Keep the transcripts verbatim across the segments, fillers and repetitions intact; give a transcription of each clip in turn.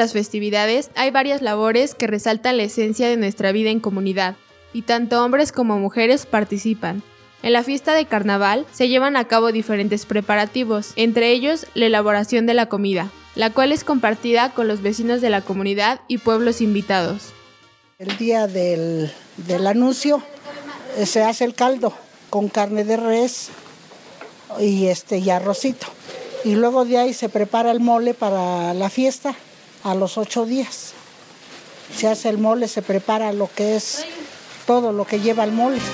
las festividades hay varias labores que resaltan la esencia de nuestra vida en comunidad, y tanto hombres como mujeres participan. En la fiesta de carnaval se llevan a cabo diferentes preparativos, entre ellos la elaboración de la comida, la cual es compartida con los vecinos de la comunidad y pueblos invitados. El día del, del anuncio eh, se hace el caldo con carne de res y, este, y arrocito. Y luego de ahí se prepara el mole para la fiesta a los ocho días. Se hace el mole, se prepara lo que es todo lo que lleva el mole.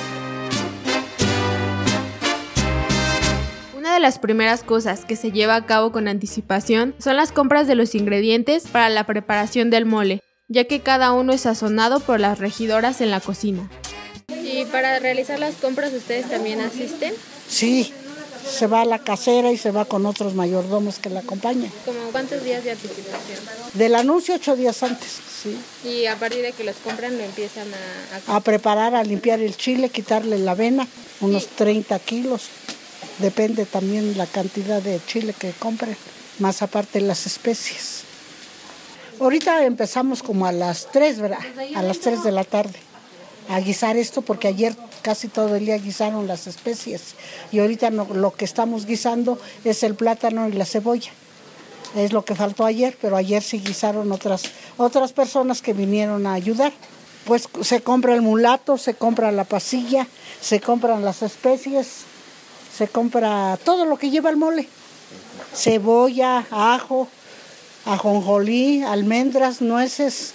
Una de las primeras cosas que se lleva a cabo con anticipación son las compras de los ingredientes para la preparación del mole, ya que cada uno es sazonado por las regidoras en la cocina. ¿Y para realizar las compras ustedes también asisten? Sí, se va a la casera y se va con otros mayordomos que la acompañan. ¿Cómo cuántos días de anticipación? Del anuncio ocho días antes, sí. Y a partir de que los compran lo empiezan a... A, a preparar, a limpiar el chile, quitarle la avena, unos sí. treinta kilos. Depende también la cantidad de chile que compren, más aparte las especies. Ahorita empezamos como a las tres, ¿verdad? A las tres de la tarde a guisar esto, porque ayer casi todo el día guisaron las especies y ahorita no, lo que estamos guisando es el plátano y la cebolla. Es lo que faltó ayer, pero ayer sí guisaron otras, otras personas que vinieron a ayudar. Pues se compra el mulato, se compra la pasilla, se compran las especies, se compra todo lo que lleva el mole. Cebolla, ajo, ajonjolí, almendras, nueces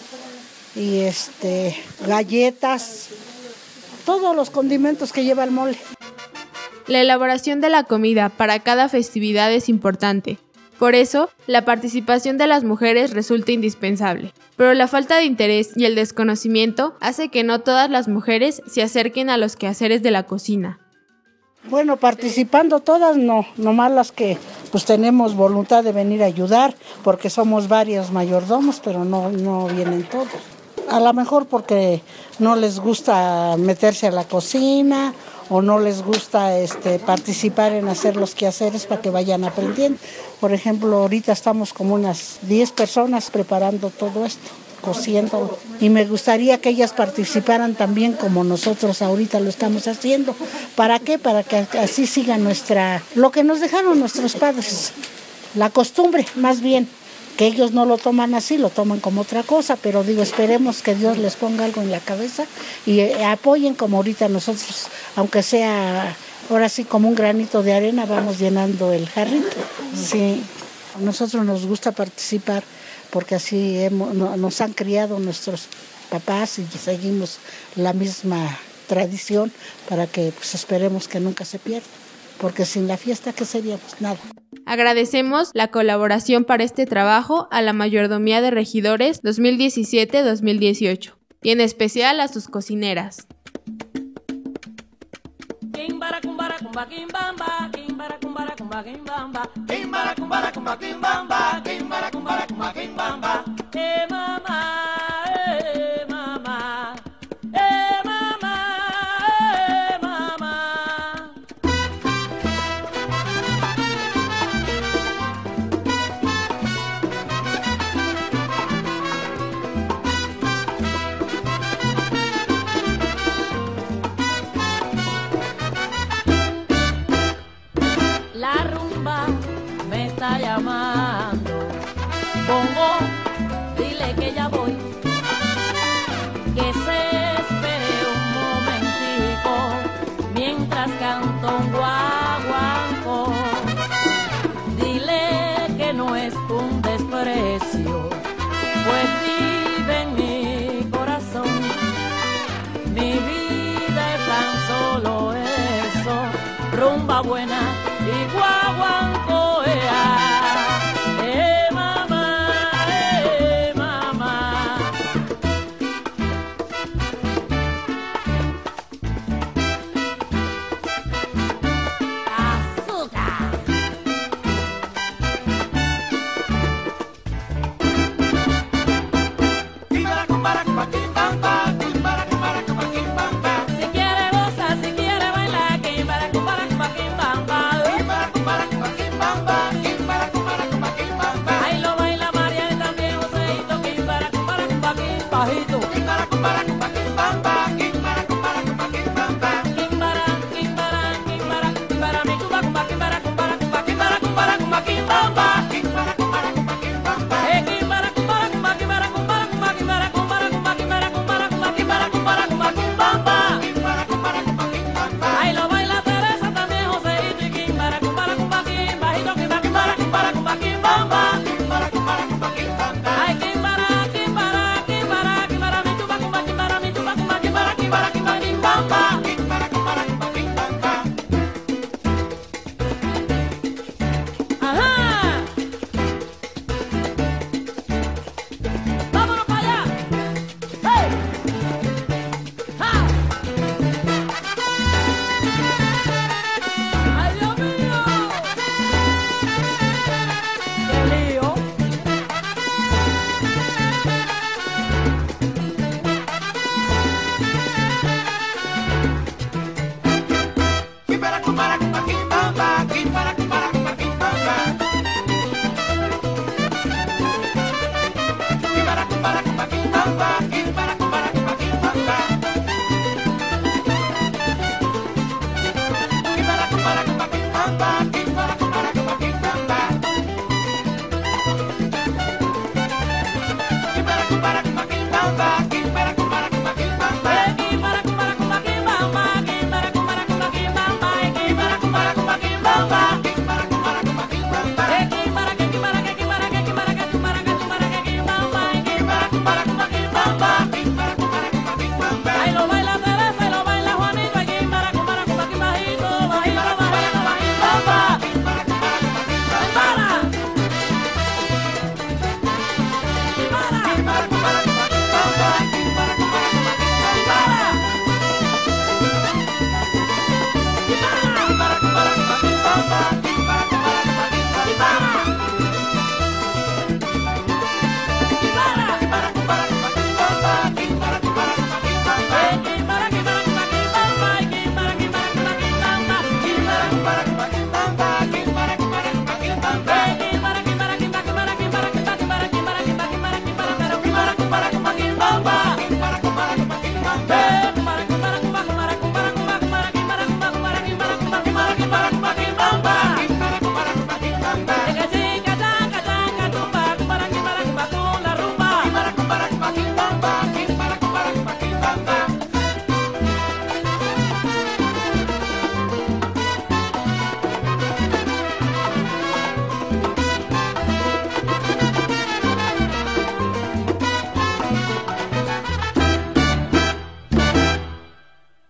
y este galletas, todos los condimentos que lleva el mole. La elaboración de la comida para cada festividad es importante. Por eso, la participación de las mujeres resulta indispensable. Pero la falta de interés y el desconocimiento hace que no todas las mujeres se acerquen a los quehaceres de la cocina. Bueno, participando todas, no, nomás las que pues tenemos voluntad de venir a ayudar, porque somos varios mayordomos, pero no, no vienen todos. A lo mejor porque no les gusta meterse a la cocina o no les gusta este, participar en hacer los quehaceres para que vayan aprendiendo. Por ejemplo, ahorita estamos como unas diez personas preparando todo esto, cociendo. Y me gustaría que ellas participaran también como nosotros ahorita lo estamos haciendo. ¿Para qué? Para que así siga nuestra, lo que nos dejaron nuestros padres, la costumbre más bien. Que ellos no lo toman así, lo toman como otra cosa, pero digo, esperemos que Dios les ponga algo en la cabeza y eh, apoyen como ahorita nosotros, aunque sea ahora sí como un granito de arena, vamos llenando el jarrito. Sí, a nosotros nos gusta participar porque así hemos, no, nos han criado nuestros papás y seguimos la misma tradición para que pues, esperemos que nunca se pierda, porque sin la fiesta, ¿qué sería? Pues nada. Agradecemos la colaboración para este trabajo a la Mayordomía de Regidores dos mil diecisiete dos mil dieciocho y en especial a sus cocineras. Bongo, dile que ya voy, que se espere un momentico, mientras canto un guaguancó. Dile que no es un desprecio, pues vive en mi corazón. Mi vida es tan solo eso, rumba buena y guaguancó. Eh, mamá, eh, mamá. bajito.